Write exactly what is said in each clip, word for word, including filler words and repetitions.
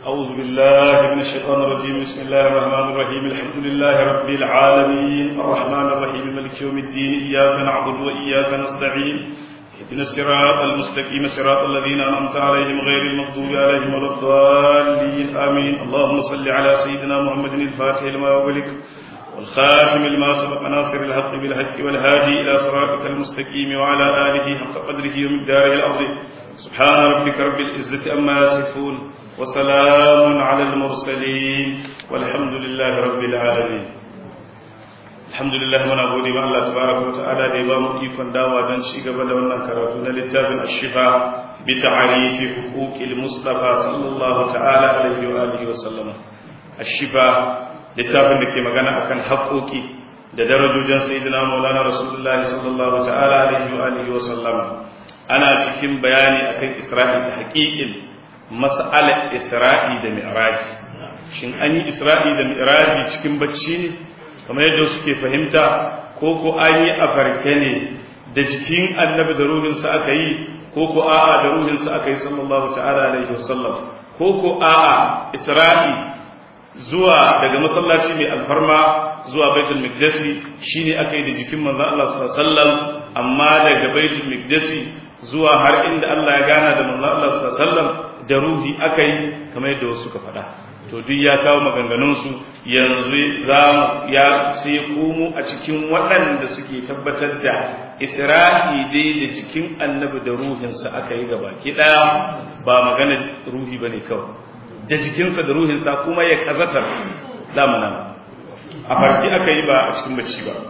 أعوذ بالله من الشيطان الرجيم بسم الله الرحمن الرحيم الحمد لله رب العالمين الرحمن الرحيم مالك يوم الدين إياك نعبد وإياك نستعين اهدنا الصراط المستقيم صراط الذين أنعمت عليهم غير المغضوب عليهم ولا الضالين آمين اللهم صل على سيدنا محمد الفاتح لما أغلق والخاتم لما سبق ناصر الحق بالحق والهادي إلى صراطك المستقيم وعلى آله حق قدره ومقداره العظيم سبحان ربك رب العزة أما يصفون وسلام على المرسلين والحمد لله رب العالمين الحمد لله muna gode wa Allah tabaraka wa ta'ala da ya ba mu ikon dawa don ci gaba da wannan karatu na littafin Ash-Shifa bi ta'rifi huquqil Mustafa sallallahu ta'ala alaihi wa alihi wa sallam Ash-Shifa littafin da ke magana akan haƙoƙi da darajojin sayyidina Maulana Rasulullahi sallallahu ta'ala alaihi wa alihi wa sallam ana cikin bayani akan Isra'i ta haƙiƙin mas'alar Isra'i da Mi'raji shin an yi Isra'i da Mi'raji cikin bacci ne kamar yadda suke fahimta ko ko an yi a farke ne da jikin annabi da ruhinsa aka yi ko ko a'a da ruhinsa aka yi sallallahu ta'ala alaihi wasallam ko ko a'a Isra'i zuwa daga masallaci mai alfarma zuwa Baitul Miqdisi shine aka yi da jikin manzon Allah sallallahu alaihi wasallam amma daga Baitul Miqdisi zuwa har inda Allah ya gana da manzon Allah sallallahu alaihi wasallam da ruhi aka yi kamar yadda wasu suka faɗa to duk ya kawo maganganunsu yanzu za mu ya sai komo a cikin waɗanda suke tabbatar da Isra'i dai da jikin annabi da ruhinsa aka yi gabaki ɗaya ba magana ruhi bane kawai da jikinsa da ruhinsa kuma ya kazatar damana a farki aka yi ba a cikin bacci ba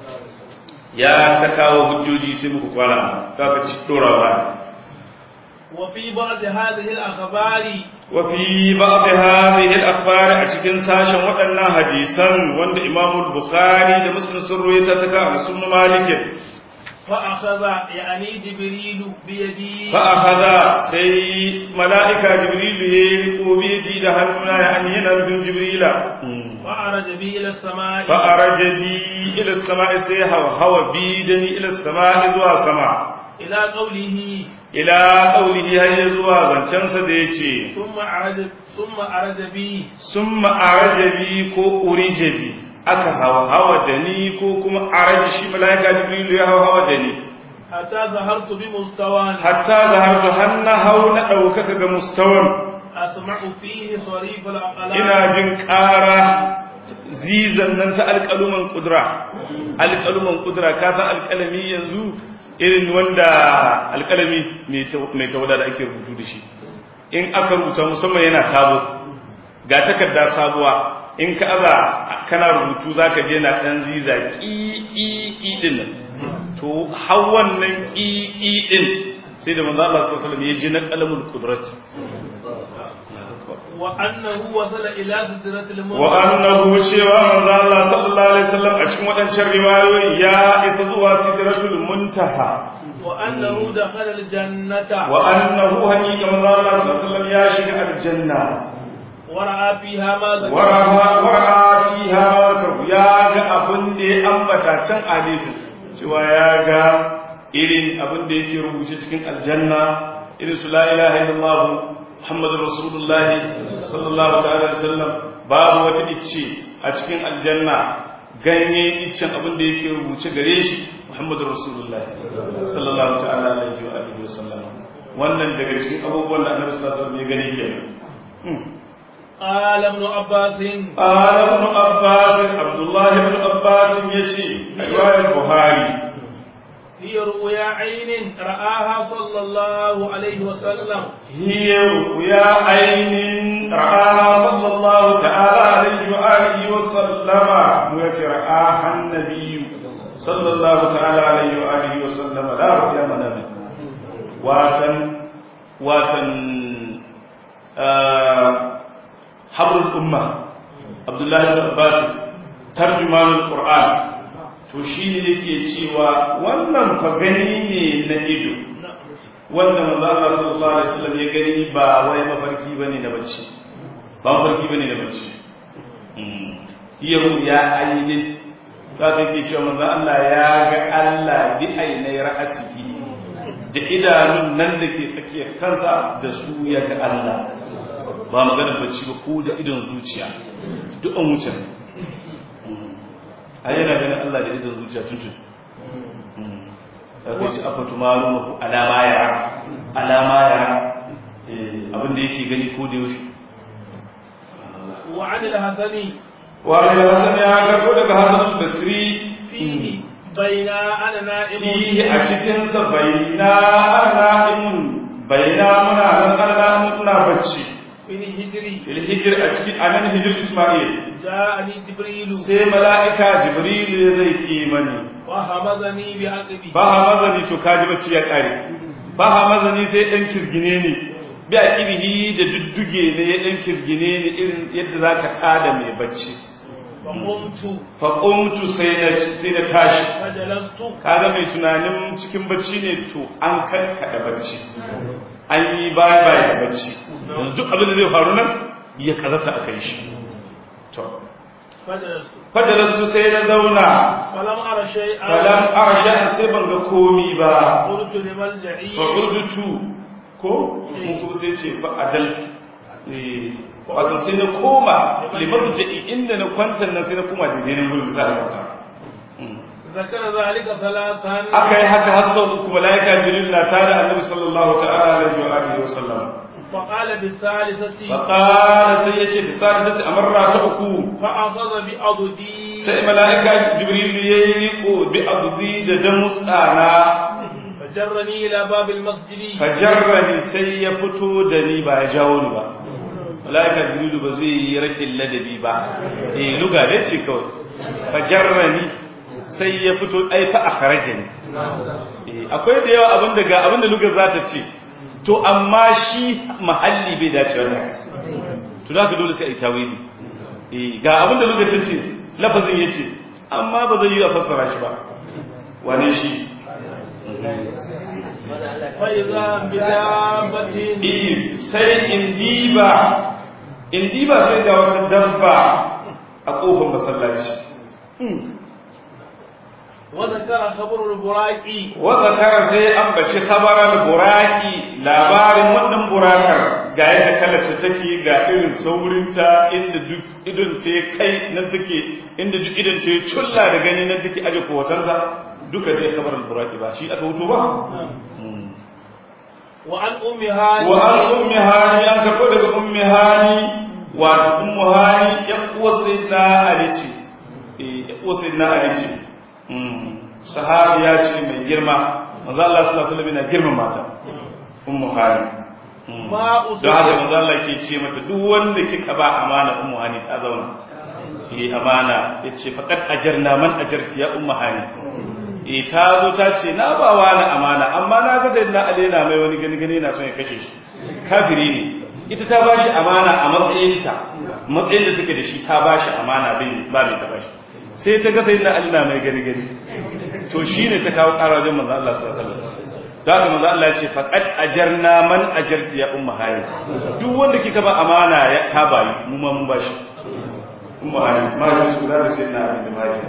ya ta kawo hujjoji sai muku kwana za ka ci ɗora ba وفي بعض هذه الأخبار وفي بعض هذه الأخبار أتكن ساشا وأنا حديثا وأن إمام البخاري لمسلم سروي تتكا سن مالك فأخذ يعني جبريل بيدي فأخذ سي ملائكة جبريل يلقوا بيدي لهننا يعني هنا جبريل فأرج بي إلى السماء فأرج بي إلى السماء سيها وهو بيدني إلى السماء ذو سماء إلى قوله إلى قوله هيا زوا زنچansa da yace ثم أرج ثم أرج بي ثم أرج بي ko urije bi aka hawa hawa da ni ko kuma araj shi malaika jibril ya hawa hawa da ni hatta zahartu bi mustawan hatta zahartu hanna hauna daukaka ga mustawan asma'u fihi sarif al-aqlam ina jin ƙara zizan nan ta alƙaluman kudura alƙaluman kudura ka san alƙalami yanzu irin wanda alƙalami mai tawada da ake rubutu da shi in aka rubuta musamman yana sabo ga takarda sabuwa in ka aza kana rubutu zaka je na dan ziza ƙi din nan to har wannan ƙi din sai da manzo Allah sallallahu alaihi wasallam ya ji na qalamul qudrat wa annahu wasala ila sidratil muntaha wa annahu cewa manzo Allah sallallahu alaihi wasallam a cikin wadancan riwayoyi ya isa zuwa sidratul muntaha wa annahu dakhala aljannata wa annahu haqiqa manzo Allah sallallahu alaihi wasallam ya shiga aljanna wa ra'a fiha ma wa ra'a wa ra'a fiha ma zakara ya ga abin da ya ambata can hadisin cewa ya ga irin abin da yake rubuce cikin aljanna irin su la ilaha illallah Muhammadu Rasulullahi sallallahu ta'ala alaihi wasallam babu wata icce a cikin aljanna ganye iccen abin da yake rubuce gare shi Muhammadu Rasulullahi sallallahu ta'ala alaihi wa alihi wasallam wannan daga cikin abubuwan da Annabi sallallahu alaihi wasallam ya gani kenan قال ابن عباس قال ابن عباس عبد الله بن عباس يشي رواية البخاري هي رؤيا عين رآها صلى الله عليه وسلم هي رؤيا عين رآها صلى الله تعالى عليه وآله وسلم ويترآها النبي صلى الله تعالى عليه وآله وسلم لا رؤيا منام واتن واتن آه حبر الأمة عبد الله بن عباس ترجمان القرآن to shi ne yake cewa wannan fa gani ne na ido wanda manzo Allah sallallahu alaihi wasallam ya gani ba wai mafarki bane na bacci ba mafarki bane na bacci yau ya ainin za ta yake cewa manzo Allah ya ga Allah bi ainai ra'asihi da idanun nan da ke tsakiyar kansa da su ya ga Allah ba maganar bacci ba ko da idon zuciya duk an wuce a yana ganin Allah da idon zuciya tuntun kai shi afatu malumu alama ya alama ya abinda yake gani ko da yaushe wa an al-hasani wa al-hasan ya ga ko daga Hasan al-Basri fihi baina ana na'imun fihi a cikin sa baina ana na'imun baina muna nan Allah muna bacci fil hijri fil hijri a cikin anan hijr Isma'il ja'ani jibril sai mala'ika jibril zai ki mani wa hamazani bi aqbi ba hamazani to kaji bacci ya kare ba hamazani sai dan kirgine ne bi aqibihi da dudduge ne ya dan kirgine ne irin yadda zaka tada mai bacci fa qumtu fa qumtu sai na sai na tashi fajalastu kaga mai tunanin cikin bacci ne to an kankada bacci an yi bye bye da bacci yanzu duk abin da zai faru nan ya karasa akan shi to fajalastu fajalastu sai na zauna falam ara shay'an falam ara shay'an sai ban ga komi ba qultu limal ja'i fa urdutu ko mun ko sai ce fa adal eh wato sai na koma limarja'i inda na kwanta nan sai na koma da dinin gurin sai kwanta zakara zalika salatan akai haka har sau uku malaika jibril na tare annabi sallallahu ta'ala alaihi wa alihi wa sallam fa qala bi salisati fa qala sai yace bi salisati amarra ta uku fa akhadha bi adudi sai malaika jibril yayi riko bi adudi da damusana fajarrani ila babil masjidi fajarrani sai ya fito da ni ba ya jawo ni ba malaika jibril ba zai yi rashin ladabi ba eh luga ne ce kawai fajarrani sai ya fito ai fa akhrajani eh akwai da yawa abin da ga abin da lugar za ta ce to amma shi mahalli bai dace wannan to da ka dole sai ai tawili eh ga abin da lugar ta ce lafazin yace amma ba zai yi a fassara shi ba wane shi fa idza bidabatin sai indiba indiba sai ga wata dabba a kofar masallaci وذكر خبر البراقي وذكر sai ambaci khabaran buraki labarin wannan burakar ga yadda kallarta take ga irin saurinta inda duk idon ta kai nan take inda duk idon ta culla da gani nan take aje kowatansa duka dai khabaran buraki ba shi aka wuto ba wa an ummi hani wa an ummi hani an karbo daga ummi hani wa ummu hani yan uwa sayyidina ali ce eh uwa sayyidina ali ce sahabiya ce mai girma manzo Allah sallallahu alaihi wasallam yana girma mata ummu hani ma don haka manzo Allah ke ce mata duk wanda kika ba amana ummu hani ta zauna eh amana yace faqat ajarna man ajarti ya ummu hani eh ta zo ta ce na ba wani amana amma na ga sayyidina Ali yana mai wani gani gani yana son ya kashe shi kafiri ne ita ta bashi amana a matsayinta matsayin da take da shi ta bashi amana bai ba mai ta bashi sai ta ga sayyidina Ali na mai gani gani to shine ta kawo ƙara wajen manzo Allah sallallahu alaihi wasallam da haka manzo Allah ya ce faqad ajarna man ajarti ya ummu hani duk wanda kika ba amana ya ta bayi mu ma mun bashi ummu hani ma da su da sayyidina Ali da maji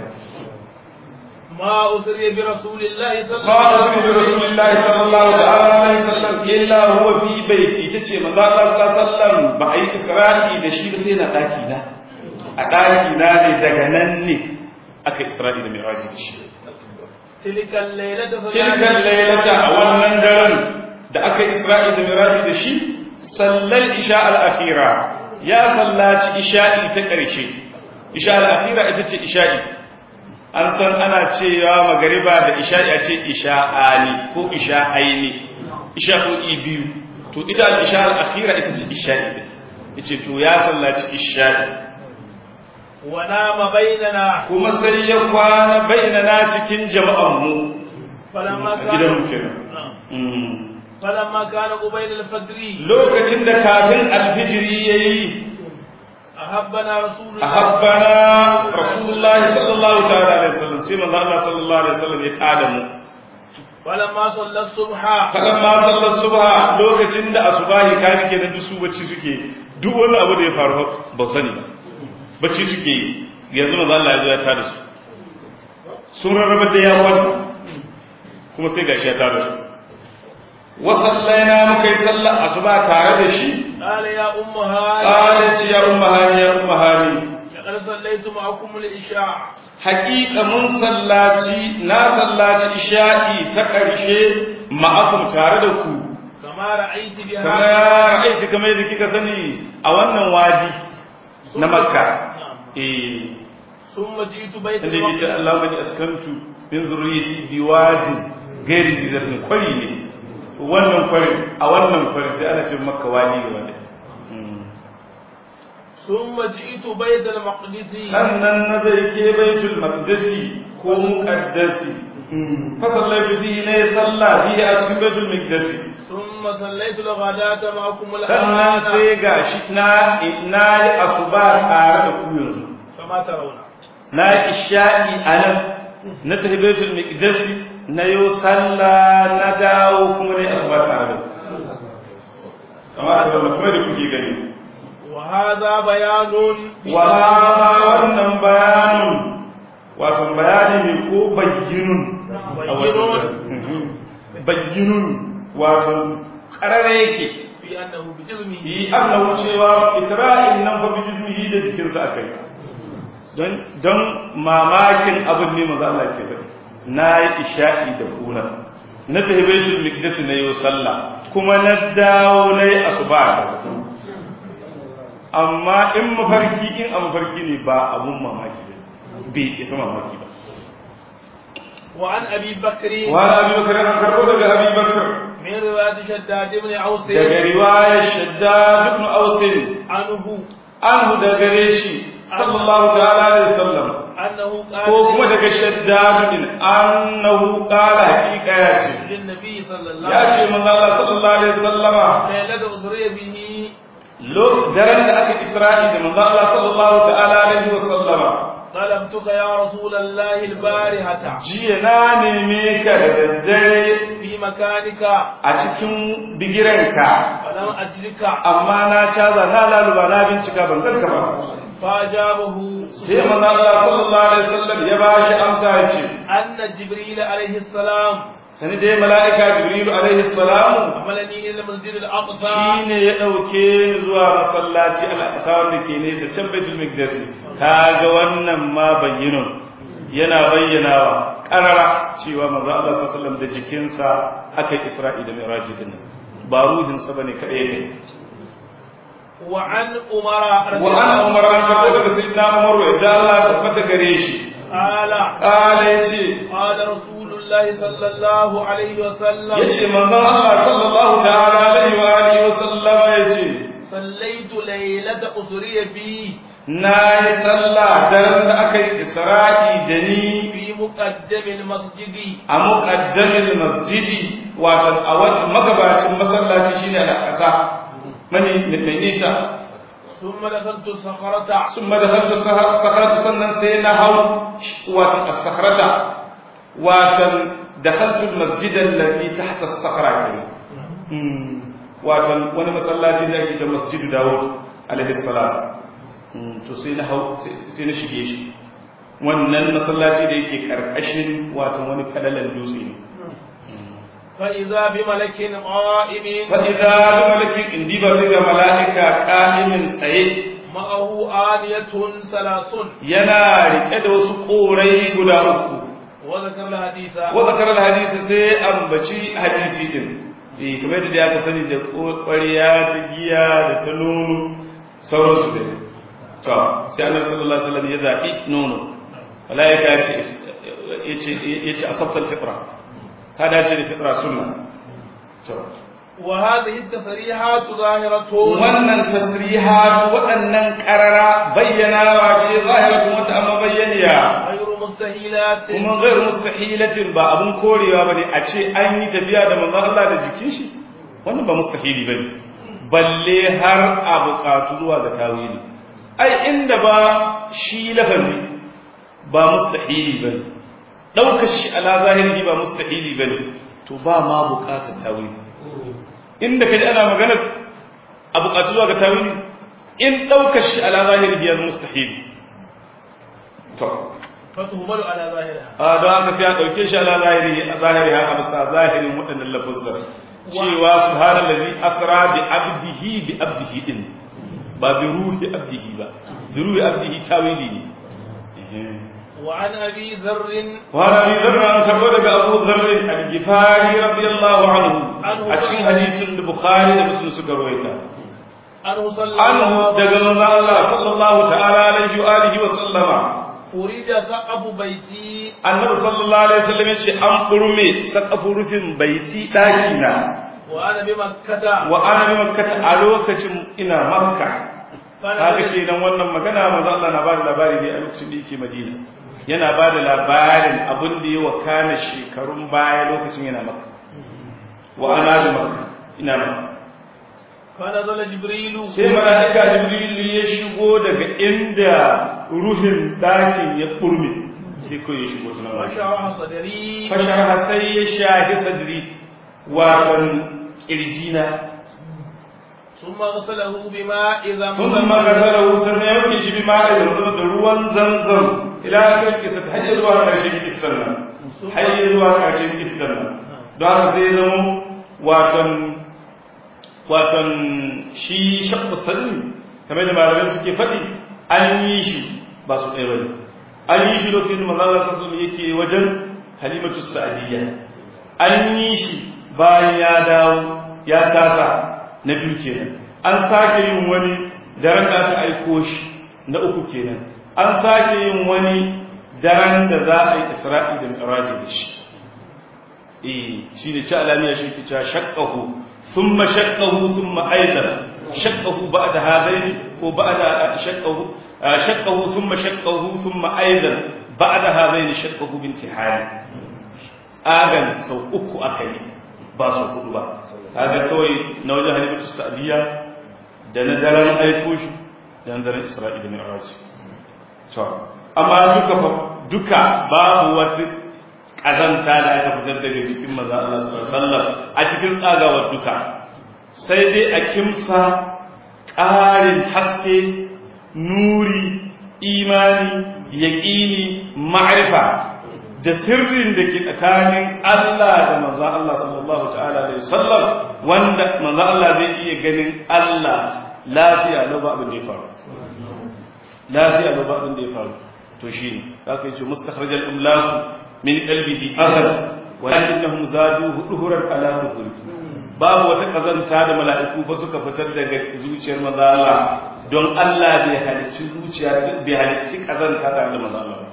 ma usri bi rasulillahi ma sallallahu asbi bi rasulillahi sallallahu ta'ala alaihi wasallam illa huwa fi baiti tace manzo Allah sallallahu alaihi wasallam ba ai isra'i da shi ba sai na daki na a daki na ne daga nan ne aka isra'i da miraji da shi tilka laylata tilkan laylata a wannan daren da aka isra'i da miraji da shi sallal isha al-akhira ya sallaci isha'i ta ƙarshe isha al-akhira ita ce isha'i an san ana cewa magariba da isha'i a ce isha'ani ko isha'aini isha'o'i biyu to ita al-isha al-akhira ita ce isha'i yace to ya sallaci isha'i wa nama bainana kuma sai ya kwana bainana cikin jama'an mu falamma gidan mu kana kenan falamma kana qubayl al-fajr lokacin da kafin alfijiri yayi ahabbana rasulullah ahabbana rasulullahi sallallahu ta'ala alaihi wasallam sai manzo Allah sallallahu alaihi wasallam ya tada mu falamma salla subha falamma salla subha lokacin da asubahi kafin kenan duk su bacci suke duk wani abu da ya faru ba sani ba bacci suke yi yanzu manzo Allah ya zo ya tada su sun rarraba da yawan kuma sai gashi ya tada su wa sallaina muka yi sallar asuba tare da shi قال يا أم هاني qalat ya umma hani ya umma hani لقد صليت معكم العشاء haƙiƙa mun sallaci na sallaci isha'i ta ƙarshe ma'akum tare da ku كما رأيت kama بها ya ra'aiti kamar yadda kika sani a wannan wadi na makka eh ثم جئت بيت inda yake المقدس Allah bani askantu min zurriyati biwadin gairi zafin kwari ne wannan kwari a wannan kwari sai ana ce makka wadi ne wanda ثم جئت بيت المقدس sannan na zai ke baitul maqdisi ko muqaddasi fa sallaitu fihi ne salla fihi a cikin baitul maqdisi ثم صليت الغداة معكم sannan الآن sai gashi na na yi asuba tare da ku yanzu فما ترون na yi isha'i anan na tafi baitul maqdisi na yo salla na dawo kuma ne asuba tare da ku kamar da kuma da kuke gani وهذا بيان wa wannan bayanin wato bayani ne ko bayyinun a wajen bayyinun wato karare yake بأنه بإذنه yi annahu cewa isra'il nan fa bi jismihi da jikinsa akai don don mamakin abin ne maza Allah ke faɗi na yi isha'i da kuna na tafi baitul miqdis na yi sallah kuma na dawo na yi asuba amma in mafarki in a mafarki ne ba abun mamaki ba bai isa mamaki ba وعن أبي بكر wani abi bakar an karbo daga abi bakar من رواية شداد بن عوس daga riwayar shaddad ibn ausin عنه anhu da gare shi sallallahu ta'ala alaihi wasallam أنه ko kuma قال daga shaddad din annahu qala haqiqa ya ce للنبي صلى الله ya عليه ce manzo Allah sallallahu alaihi wasallama وسلم ليلة أسري به lo daren da aka isra'i da manzo Allah sallallahu ta'ala alaihi wasallama طلبتك يا رسول الله البارحة jiya na neme ka da daddare في مكانك a cikin bigiranka فلم أجدك amma na caza na laluba na bincika ban ganka ba فأجابه sai manzo Allah sallallahu alaihi wasallam ya bashi amsa ya ce أن جبريل عليه السلام sani dai mala'ika jibril alaihi salamu حملني إلى المسجد الأقصى shine ya dauke ni zuwa masallaci al-aqsa wanda ke nesa can baitul maqdis kaga wannan ma bayyinun yana bayyanawa karara cewa manzo Allah sallallahu alaihi wasallam da jikinsa aka isra'i da mi'raji din ba ruhin sa bane kai yake وعن عمر wa ana umar an karbo daga sayyidina umar da Allah ya tabbata gare shi قال kala yace قال رسول الله صلى الله عليه وسلم yace manzo Allah sallallahu ta'ala alaihi wa alihi wa sallama yace صليت ليلة أسري بي na yi sallah daren da aka yi isra'i da ni في مقدم المسجد a muqaddamin masjidi wato a wani magabacin masallaci shine da ƙasa mani mai nisa ثم دخلت الصخرة sun madakhaltu sakhrata sannan sai na hau wato as-sakhrata wato dakhaltu al-masjid alladhi tahta as-sakhra kenan wato wani masallaci da ake da masjidu Dawud alaihi salam to sai na hau sai na shige shi wannan masallaci da yake karkashin wato wani fadalan dutse ne فإذا بملك قائم fa idza malakin indi ba sai da mala'ika qa'imin tsaye معه آنية ثلاث yana rike da wasu korai guda uku وذكر الحديث wa zakara hadisi sai ambaci hadisi din eh kamar da aka sani da ƙwariya ta giya da ta nono sauransu da to sai annabi sallallahu alaihi wasallam ya zabi nono malaika ya ce yace yace asabtal fitra ka dace da fitra sunna to وهذه التصريحات ظاهرة wannan tasrihat waɗannan qarara bayyanawa ce zahiratun wata amma bayyaniya غير مستحيلات kuma ghair mustahilatin ba abun korewa bane a ce an yi tafiya da manzon Allah da jikin shi wannan ba mustahili bane balle har a buƙatu zuwa ga tawili ai inda ba shi lafazi ba mustahili bane daukar shi ala zahiri ba mustahili bane to ba ma buƙatar tawili inda kaji ana magana a buƙatu zuwa ga tawili in daukar shi ala zahiri biyar mustahili to فتهمل على ظاهرها a don haka sai a ɗauke shi ala zahiri a zahiri haka bisa zahirin waɗannan lafazar cewa subhanallazi asra bi abdihi bi abdihi din ba bi ruhi abdihi ba bi ruhi abdihi tawili ne وعن أبي ذر وعن أبي ذر عن كبر أبو ذر الغفاري رضي الله عنه أشين حديث البخاري ومسلم سكرويته عنه صلى عنه الله دغل الله صلى الله تعالى عليه وآله وسلم فريد سقف بيتي النبي صلى الله عليه وسلم يشي أم قرمي سقف رفن بيتي داكنا وأنا بمكة وأنا بمكة ألوكة إنا مكة kaga kenan wannan magana manzo Allah na bada labari ne a lokacin da yake Madina yana bada labarin abin da ya wakana shekarun baya lokacin yana Makka wa ana bi Makka ina Makka fa nazala Jibrilu sai malaika Jibrilu ya shigo daga inda ruhin dakin ya kurme sai ko ya shigo tunan fashaha sadri fashaha sai ya shahi sadri wa kirjina ثم غسله بماء زمزم ثم غسله سنة يوكيش بماء زمزم دروان زمزم إلى آخر قصة حي زوا كرشين قصة حي زوا كرشين قصة دعا زينو واتن واتن شي شق السلم كما يجب على ذلك فدي أن يشي باسو إيراني أن يشي لو كنت مغالة سلم يكي وجن حليمة السعدية أن يشي باين يا داو يا تاسا na biyu kenan an sake yin wani daren da aka aiko shi na uku kenan an sake yin wani daren da za a yi isra'i da mi'raji da shi eh shine ci alamiya shi ke cewa shaqqahu thumma shaqqahu thumma aidan shaqqahu ba'da hadaini ko ba'da shaqqahu shaqqahu thumma shaqqahu thumma aidan ba'da hadaini shaqqahu bintihani agan sau uku akai ba su hudu ba kaga kawai na wajen halimatu sa'diya da na daren aiko shi da na daren isra'ila mi'raj to amma duka duka babu wata kazanta da aka fitar daga cikin manzo Allah sallallahu alaihi wasallam a cikin tsagawar duka sai dai a kimsa ƙarin haske nuri imani yaqini ma'rifa da sirrin da ke tsakanin Allah da manzo Allah sallallahu ta'ala alaihi wasallam wanda manzo Allah zai iya ganin Allah lafiya lau ba abin da ya faru lafiya lau ba abin da ya faru to shine haka yace mustakhraj al-imlaq min qalbihi athar walakinnahum zaduhu duhuran ala duhur babu wata kazanta da mala'iku fa suka fitar daga zuciyar manzo Allah don Allah bai halicci zuciya bai halicci kazanta tare da manzo Allah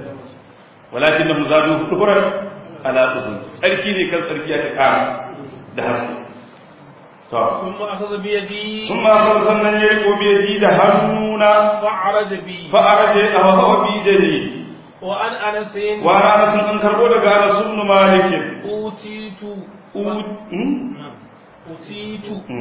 ولكنهم زادوه كبرا على طهور tsarki ne kan tsarki aka kara da haske to ثم أخذ بيدي ثم أخذ sannan ya riko biyadi da hannuna فعرج بي فأرج أهوه بيدني وعن أنس وعن أنس أن كربو daga Anas ibn Malik أوتيت أوتيت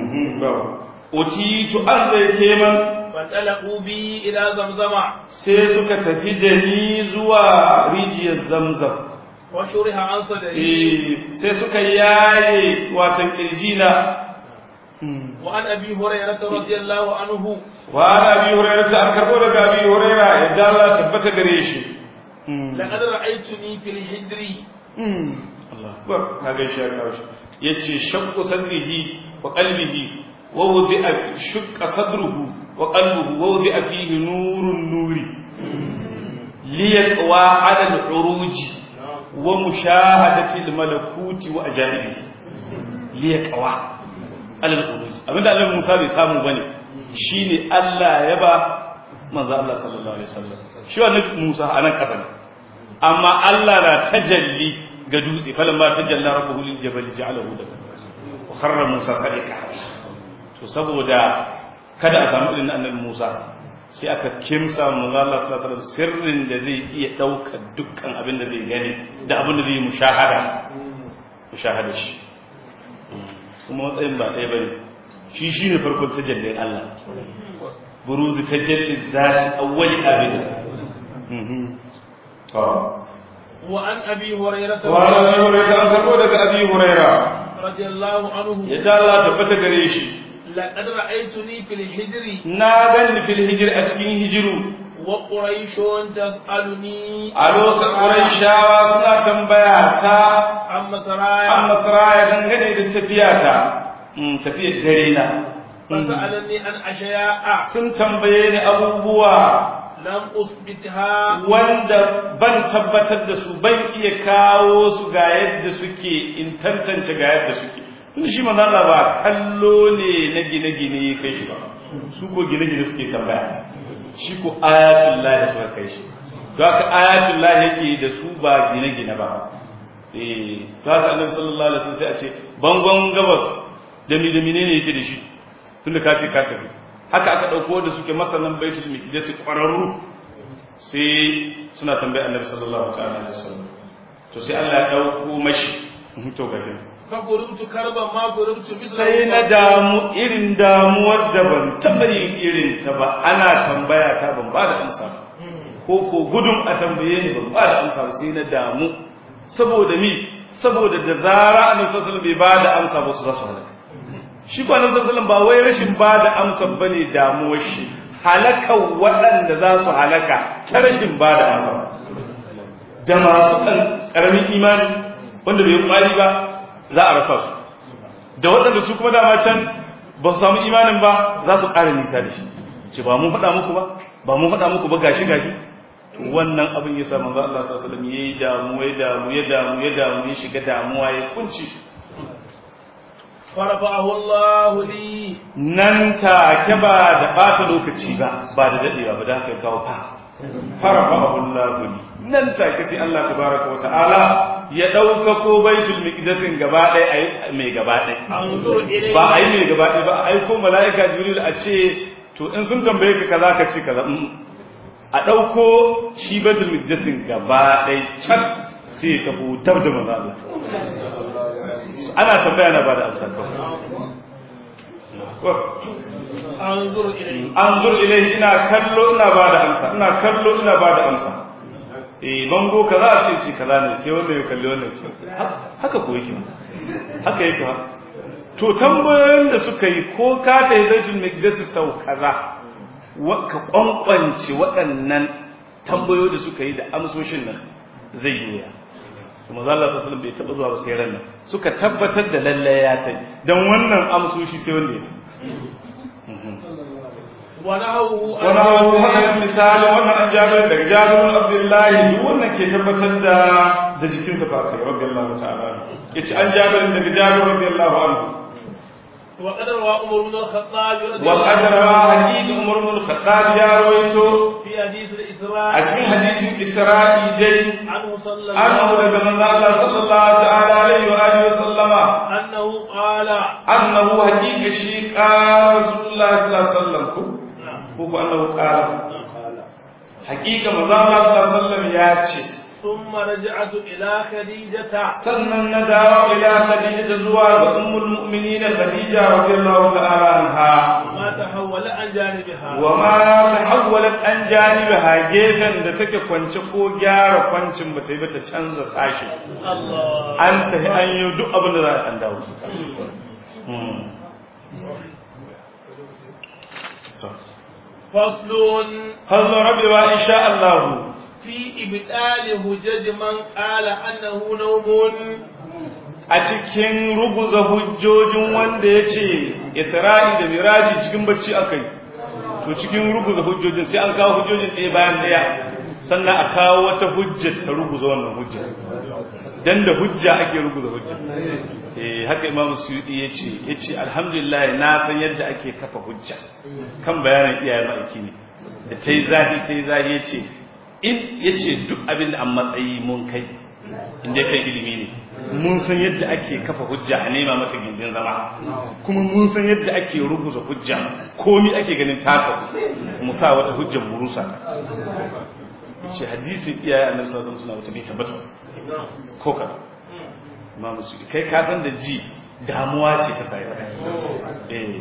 أوتيت an zai keman فانطلقوا بي إلى زمزم sai suka tafi da ni zuwa rijiyar zamzam وشرح عن صدري eh sai suka yaye watan kirjina وعن أبي هريرة رضي الله عنه وعن أبي هريرة an karbo daga Abi Hurairah yadda Allah tabbata gare shi لقد رأيتني في الحجر Allah akbar kaga shi ya kawo shi yace shaqqu sadrihi wa qalbihi wa wudi'a shaqqa sadruhu wa qalbuhu wa wudi'a fihi nurun nuri liyaqwa 'ala al-'uruj wa mushahadati al-malakuti wa ajaibihi liyaqwa 'ala al-'uruj abinda Allah Musa bai samu bane shine Allah ya ba manzo Allah sallallahu alaihi wasallam shi wannan Musa anan kasan amma Allah na tajalli ga dutse falan ma tajalla rabbuhu lil jabal ja'alahu dakka wa kharra Musa sadiqa to saboda kada a samu irin annabi Musa sai aka kimsa manzo Allah sallallahu alaihi wasallam sirrin da zai iya daukar dukkan abin da zai gani da abin da zai mushahada mushahada shi kuma matsayin ba ɗaya bane shi shine farkon tajallin Allah buruzi tajalli zati awwali abida وعن أبي هريرة وعن أبي هريرة أن تقول لك أبي هريرة رضي الله عنه يدعى الله ثبت قريشي لقد رأيتني في الحجر نادن في الهجر أتكين هجرو وقريش تسألني a lokacin Qurayshawa suna tambaya ta عن سرايا an Nasraya dangane da tafiyata tafiyar dare na فسألني عن أشياء sun tambaye ni abubuwa لم أثبتها wanda ban tabbatar da su ban iya kawo su ga yadda suke in tantance ga yadda suke tunda shi manzo Allah ba kallo ne na gine-gine kai shi ba su ko gine-gine suke tambaya shi ko ayatul lahi suka kai shi to haka ayatul lahi yake da su ba gine-gine ba eh to haka Annabi sallallahu alaihi wasallam sai a ce bangon gabas da mi da menene yake da shi tunda ka ce ka tafi haka aka dauko da suke masanan baitul miqdis qararru sai suna tambayar Annabi sallallahu ta'ala alaihi wasallam to sai Allah ya dauko mashi to gaje fa gurumtu karban ma gurumtu bisa sai na damu irin damuwar da ban taba yin irin ta ba ana tambaya ta ban ba da amsa ko ko gudun a tambaye ni ban ba da amsa sai na damu saboda mi saboda da zara Annabi sallallahu alaihi wasallam bai ba da amsa ba su za su halaka shi ko Annabi sallallahu alaihi wasallam ba wai rashin ba da amsa bane damuwar shi halakan waɗanda za su halaka ta rashin ba da amsa da masu ƙaramin imani wanda bai kwari ba za a rasa su da waɗanda su kuma dama can ba su samu imanin ba za su ƙara nisa da shi ce ba mun faɗa muku ba ba mun faɗa muku ba gashi gashi wannan abin ya sa manzo Allah sallallahu alaihi wasallam yayi damu ya damu ya damu ya damu ya shiga damuwa ya kunci farafa'ahu Allah li nan take ba da bata lokaci ba ba da dadewa ba da haka ya kawo fa farafa'ahu Allah li nan take sai Allah tabaraka wa ta'ala ya dauka ko baitul miqdasin gaba ɗaya ai mai gaba ɗaya ba ai mai gaba ɗaya ba ai ko malaika jibril a ce to in sun tambaye ka kaza ka ce kaza a dauko shi baitul miqdasin gaba ɗaya can sai ya tafi tab da manzo Allah ana tambaya na bada amsa anzur ilayhi anzur ilayhi ina kallo ina bada amsa ina kallo ina bada amsa eh bango kaza a ce kaza ne sai wanda ya kalli wannan ce haka ko yake haka yake ha to tambayoyin da suka yi ko ka ta baitul miqdis sau kaza ka kwankwance waɗannan tambayoyi da suka yi da amsoshin nan zai yi kuma Allah sallallahu alaihi bai taba zuwa ba sai ran nan suka tabbatar da lalle ya tai dan wannan amsoshi sai wanda ya tai wa nahu wa nahu hada misali wannan an jabir daga jabir Abdullahi duk wannan ke tabbatar da da jikin sa fa kai radiyallahu ta'ala yace an jabir daga jabir radiyallahu anhu wa qadara wa umar ibn al-khattab wa qadara hadith umar ibn al-khattab ya rawaito fi hadith al-isra a cikin hadisin isra'i dai anhu sallallahu annahu daga manzo Allah sallallahu ta'ala alaihi wa alihi wa sallama annahu qala annahu haqiqa shi qala rasulullah sallallahu alaihi wasallam ko ko annahu qala haqiqa manzo Allah sallallahu alaihi wasallam ya ce thumma raja'tu ila khadijata sannan na dawo ila khadija zuwa ga ummul mu'minin khadija radiyallahu ta'ala anha ma tahawwala an janibiha wa ma tahawwalat an janibiha gefen da take kwance ko gyara kwancin bata yi bata canza sashi Allah an tafi an yi duk abin da za a an dawo faslun hazzo rabewa insha Allah fi ibdali hujaj man qala annahu nawmun a cikin ruguza hujjojin wanda yace Isra'i da Miraji cikin bacci akai to cikin ruguza hujjojin sai an kawo hujjojin ɗaya bayan ɗaya sannan a kawo wata hujja ta ruguza wannan hujja dan da hujja ake ruguza hujja eh haka Imam Suyuti yace yace alhamdulillah na san yadda ake kafa hujja kan bayanin iyayen aiki ne da tayi zahi tayi zahi yace in yace duk abin da an matsayi mun kai inda kai ilimi ne mun san yadda ake kafa hujja a nema mata gindin zama kuma mun san yadda ake rubuta hujja komai ake ganin taka mu sa wata hujjar murusa yace hadisin iyaye annabi sallallahu alaihi wasallam wata bai tabbata ko ka Imam Suyuti kai ka san da ji damuwa ce ta sai eh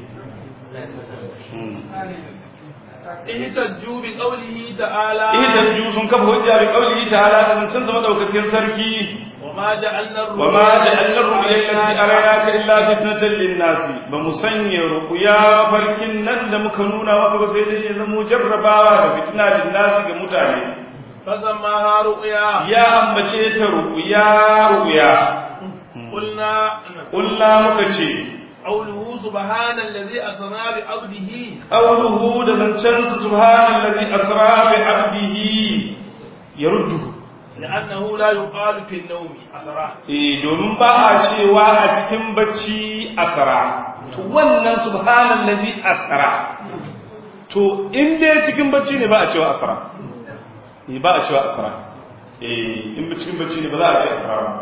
ihtajju bi qawlihi ta'ala ihtajju sun kafa hujja bi qawlihi ta'ala sun san sama daukakin sarki wa وما جعلنا الرؤيا وما جعلنا الرؤيا التي أريناك إلا فتنة للناس بمسني رؤيا فركن نن muka nuna maka ba sai dai zama jarrabawa da fitina lin-nas ga mutane فسماها رؤيا ya ambace ta ru'ya ru'ya قلنا قلنا muka ce قوله سبحان الذي أسرى بعبده qawluhu da zancan subhanallazi asra bi 'abdihi yaruddu لأنه لا يقال في النوم أسرى eh domin ba a cewa a cikin bacci asra to wannan subhanallazi asra to in dai cikin bacci ne ba a cewa asra eh ba a cewa asra eh in cikin bacci ne ba za a ce asra ba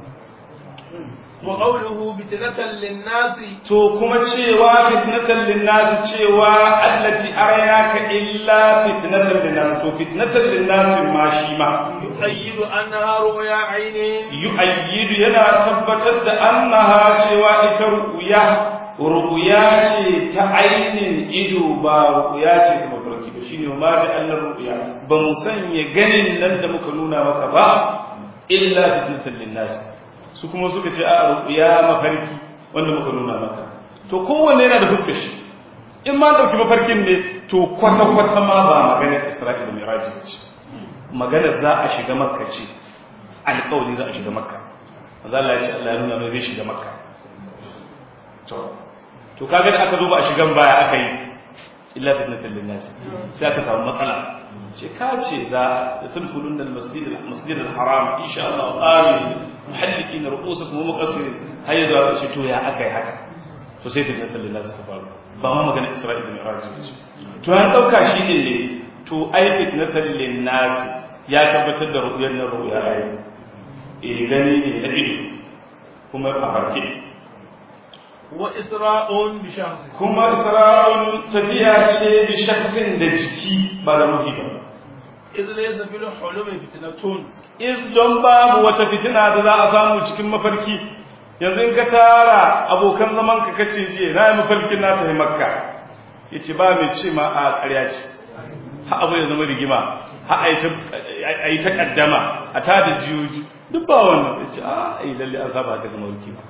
وقوله فتنة للناس to kuma cewa fitnatan linnas cewa allati araynaka illa fitnatan linnas to fitnatan linnas ma shi ma يؤيد أنها رؤيا عين yu'ayyidu yana tabbatar da annaha cewa ita ru'ya ru'ya ce ta ainin ido ba ru'ya ce ta mafarki ba shine ma da Allah ru'ya ba mu sanya ganin nan da muka nuna maka ba illa fitnatan linnas su kuma suka ce a ru'ya mafarki wanda muka nuna maka to kowanne yana da fuskar shi in ma dauki mafarkin ne to kwata kwata ma ba maganar Isra'ila da Mi'raj ce maganar za a shiga makka ce alƙawari za a shiga makka manzo Allah ya ce Allah ya nuna mai zai shiga makka to to kaga da aka zo ba a shigan baya aka yi illa fitnatul linnas sai aka samu matsala ce ka ce za tadkhulun al-masjid al-masjid al-haram insha Allah amin muhallikin ru'usakum wa muqassirin hayya da shi to ya akai haka to sai fitnatul linnas ta faru ba ma magana Isra'ila da Mi'raj ce to an dauka shi ne to ai fitnatul linnas ya tabbatar da ru'yar nan ru'ya ai eh gani ne da ido kuma a farke wa isra'un bi shakhs kuma isra'un tafiya ce bi shakhsin da jiki ba da ruhi ba iz laysa fil hulumi fitnatun is don babu wata fitina da za a samu cikin mafarki yanzu in ka tara abokan zaman ka kace je na yi mafarkin na tafi makka yace ba mai ce ma a ƙarya ce ha abu ya zama rigima ha a yi ta kaddama a ta da jiyoji duk ba wannan yace a ai lalle an saba haka ga mafarki ba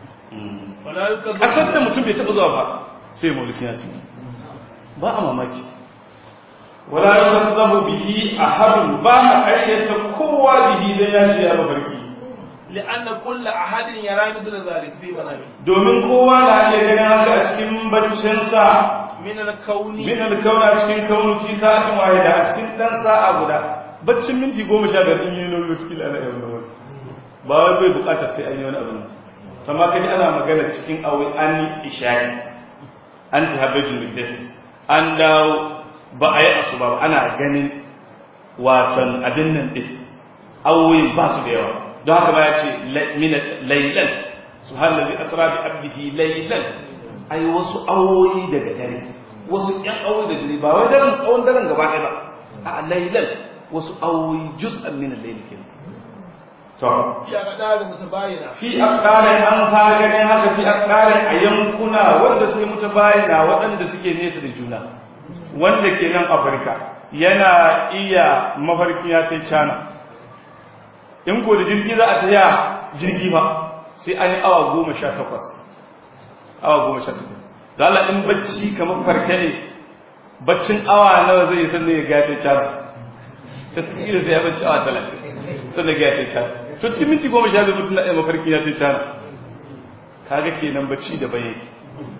a san da mutum bai taɓa zuwa ba sai mafarki ya ce ba a mamaki wala yuzabbu bihi ahad ba a ayyata kowa bihi dan ya ce ya mafarki لأن كل أحد يرى مثل ذلك في منامه domin kowa na iya ganin haka a cikin baccinsa من الكون min alkauna a cikin kaunu fi sa'atin wahida a cikin dan sa'a guda baccin minti goma sha biyar in yi nauyi cikin ana yau da wani ba wai bai bukatar sai an yi wani abu amma kaji ana magana cikin awi an isha'i an tahabbajul muqaddas an dawo ba a yi asuba ba ana ganin watan abin nan din awoyin ba su da yawa don haka ba ya ce laylan subhanallahi asra bi abdihi laylan ai wasu awoyi daga dare wasu ƴan awoyi daga dare ba wai daren tsawon daren gaba ɗaya ba a laylan wasu awoyi juz'an min al-layl kenan to ya ga da mutabayina fi aqdari an sa ganin haka fi aqdari a yankuna wanda suke mutabayina waɗanda suke nesa da juna wanda ke nan Afirka yana iya mafarkin ya kai China in ko da jirgi za a taya jirgi ba sai an yi awa goma sha takwas awa goma sha takwas da Allah in bacci kamar farke ne baccin awa nawa zai yi sannan ya gafe can ta tsira sai ya bacci awa talatin sannan ya gafe can to cikin minti goma sha biyu mutum na ɗaya mafarki ya ce can kaga kenan bacci da bayan yake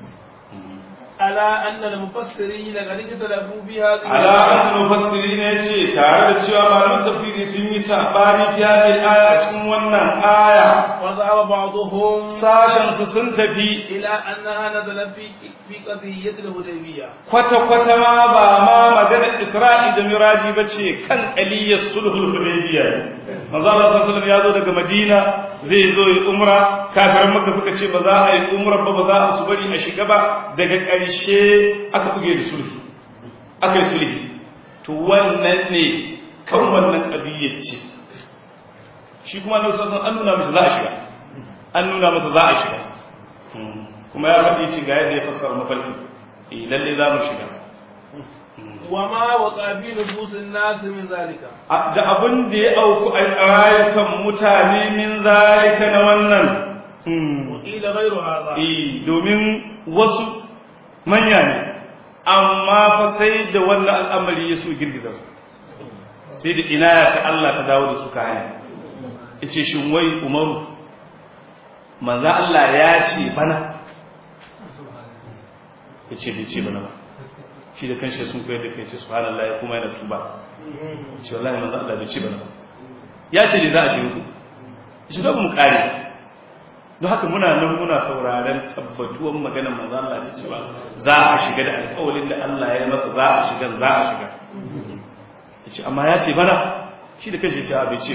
على أن المفسرين قد اختلفوا في هذه على أن المفسرين يجي تعالى cewa malaman tafsiri sun yi sabani fi hadhihi aya cikin wannan aya وذهب بعضهم sashen su sun tafi إلى أنها نزلت في في قضية الهديبية kwata kwata ma ba ma maganar Isra'i da Miraji bace kan aliyar sulhul hudaybiyya manzo Allah sallallahu alaihi wasallam ya zo daga Madina zai zo yi umra kafiran Makka suka ce ba za a yi umra ba ba za a su bari a shiga ba daga ƙarshe aka buge da sulhi aka yi sulhi to wannan ne kan wannan qadiyyar ce shi kuma Annabi sallallahu alaihi wasallam an nuna masa za a shiga an nuna masa za a shiga kuma ya faɗi ci ga yadda ya fassara mafarki eh lalle za mu shiga wa ma waqa bi nufusin nas min zalika da abin da ya auku a rayukan mutane min zalika na wannan wa ila ghayru hadha eh domin wasu manya ne amma fa sai da wannan al'amari ya so girgiza su sai da inaya ta Allah ta dawo da su ka hanya yace shin wai Umaru manzo Allah ya ce bana yace bai ce bana ba shi da kanshi sun koyar da kai ce subhanallahi kuma yana tuba shi wallahi manzo Allah bai ce bana ba ya ce da za a shiga ku shi da mu kare don haka muna nan muna sauraron tabbatuwan maganar manzo Allah da cewa za a shiga da alƙawarin da Allah ya yi masa za a shiga za a shiga yace amma ya ce bana shi da kanshi ya ce a bai ce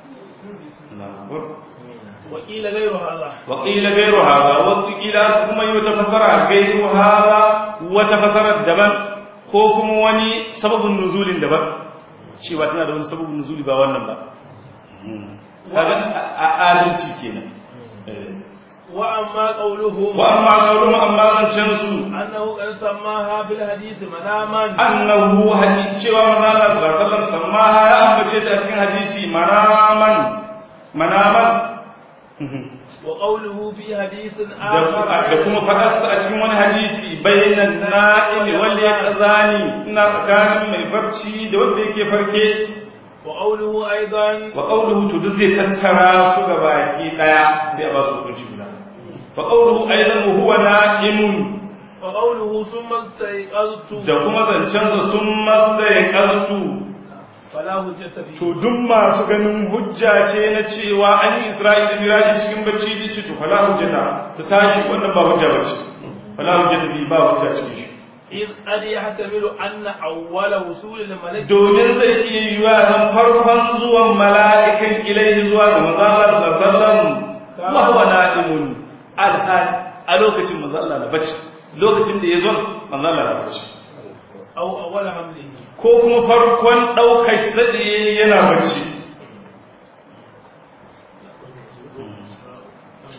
وقيل غير هذا وقيل غير هذا وقيل kuma yi wata fasara gairu hada wata fasarar daban ko kuma wani sababin nuzulin daban cewa tana da wani sababin nuzuli ba wannan ba kaga adalci kenan wa amma qawluhu wa amma qawluhu amma zancen su annahu qad sammaha fil hadith manaman annahu hadith cewa manzo Allah sallallahu alaihi wasallam sammaha ya ambace ta cikin hadisi manaman manaman wa qawluhu fi hadithin akhar da kuma fadarsa a cikin wani hadisi bainan na'im wal yaqzani ina tsakanin mai barci da wanda yake farke wa qawluhu aidan wa qawluhu to duk zai tattara su ga baki daya sai a ba su hukunci guda wa qawluhu aidan huwa na'imun wa qawluhu summa istayqaztu da kuma zancen sa summa istayqaztu fala hujjata fi to duk masu ganin hujja ce na cewa an yi Isra'ila miraji cikin bacci da ce to fala hujjata su tashi wannan ba hujja bace fala hujjata bi ba hujja cikin shi إذ قد يحتمل أن أول وصول الملك domin zai iya yiwa nan farkon zuwan mala'ikan ilaihi zuwa ga manzo Allah sallallahu alaihi wasallam wa huwa na'imun al'an a lokacin manzo Allah na bacci lokacin da ya zo manzo Allah na bacci أو أول حمله ko kuma farkon daukar sadi yana bacci